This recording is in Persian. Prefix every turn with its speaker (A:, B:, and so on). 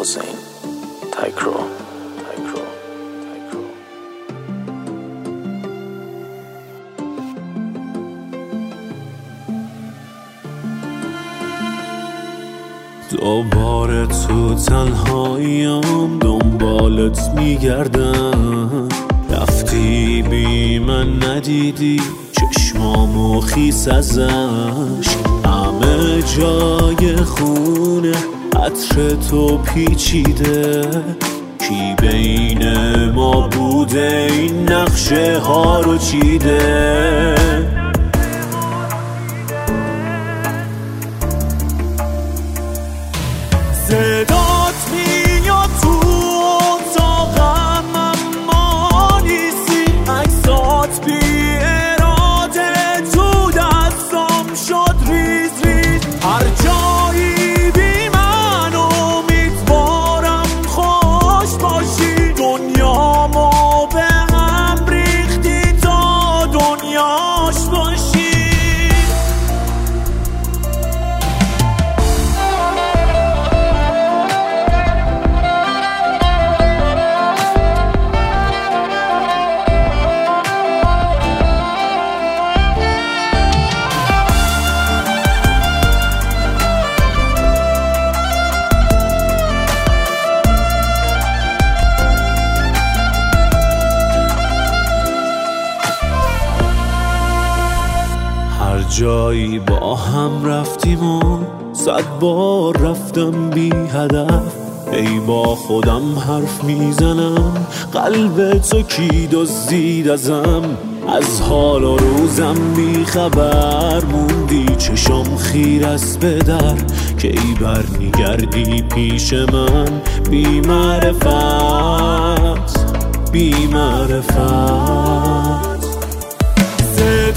A: حسین تکرو.
B: دوباره تو تنهاییم دنبالت میگردم، رفتی بی من ندیدی چشمامو خیس ازش، همه جای خونه عطر تو پیچیده، کی بین ما بوده این نقشه ها رو چیده؟ صدات میاد تو اتاقم اما نیستی، عکسات بی اراده تو دستم شد ریز ریز، هر جایی بی من امیدوارم خوش باشی، دنیامو به هم ریختی تا دنیاش باشی. جایی با هم رفتیم و 100 بار رفتم بی هدف، ای با خودم حرف میزنم قلب تو کی دزدید ازم، از حال و روزم بی خبر موندی، چشم خیر است به در که ای برمیگردی پیش من، بی معرفت بی معرفت.